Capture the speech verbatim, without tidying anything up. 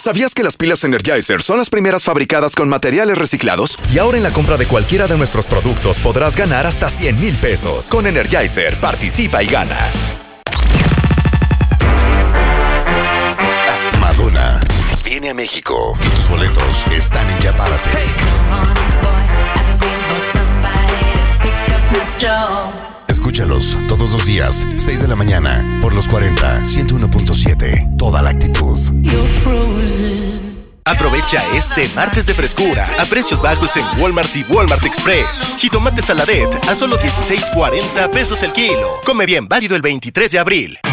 ¿Sabías que las pilas Energizer son las primeras fabricadas con materiales reciclados? Y ahora en la compra de cualquiera de nuestros productos podrás ganar hasta cien mil pesos. Con Energizer, participa y gana. Madonna viene a México. Tus boletos están en Ya Párate. Escúchalos todos los días, seis de la mañana, por los cuarenta, ciento uno punto siete. Toda la actitud. Aprovecha este martes de frescura a precios bajos en Walmart y Walmart Express. Jitomate Saladet a solo dieciséis cuarenta pesos el kilo. Come bien, válido el veintitrés de abril.